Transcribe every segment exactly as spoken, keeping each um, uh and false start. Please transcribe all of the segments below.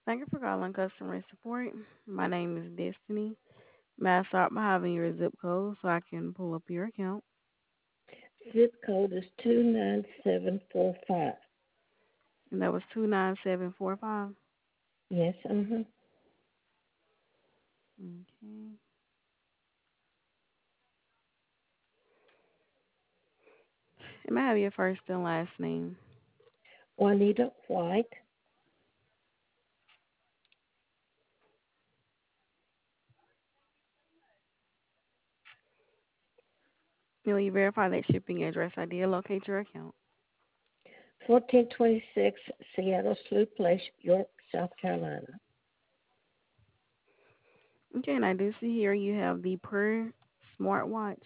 Thank you for calling customer support. My name is Destiny. May I start by having your zip code so I can pull up your account? Zip code is two nine seven four five. And that was two nine seven four five. Yes, uh-huh. Okay. And may I have your first and last name? Juanita White. Will you verify that shipping address I did locate your account? fourteen twenty-six Seattle Slough Place, York, South Carolina. Okay, and I do see here you have the Per smartwatch.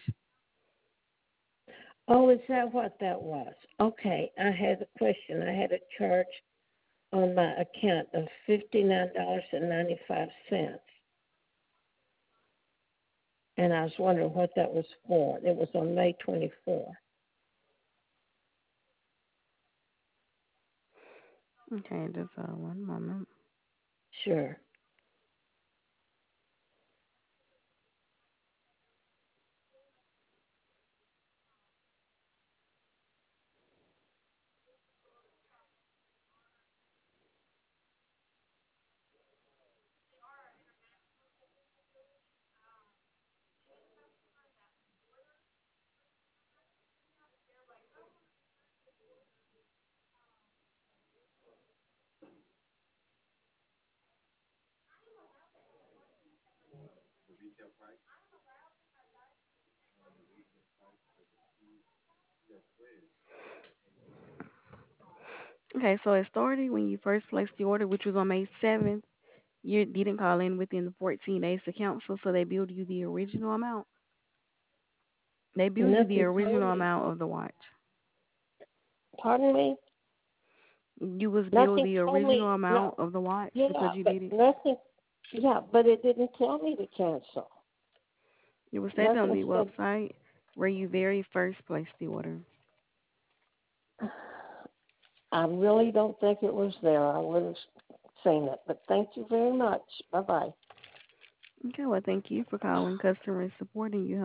Oh, is that what that was? Okay, I had a question. I had a charge on my account of fifty-nine dollars and ninety-five cents. And I was wondering what that was for. It was on May twenty-fourth. Okay, just uh, one moment. Sure. Okay, so it started when you first placed the order, which was on May seventh. You didn't call in within the fourteen days to cancel, so they billed you the original amount. They billed you the Nothing told original me. amount of the watch. Pardon me? You was billed Nothing the told me. original amount No. of the watch because Yeah, you but did it. nothing. Yeah, but it didn't tell me to cancel. It was stated on Nothing the said. website where you very first placed the order. I really don't think it was there. I would have seen it. But thank you very much. Bye bye. Okay, well, thank you for calling customer support, and you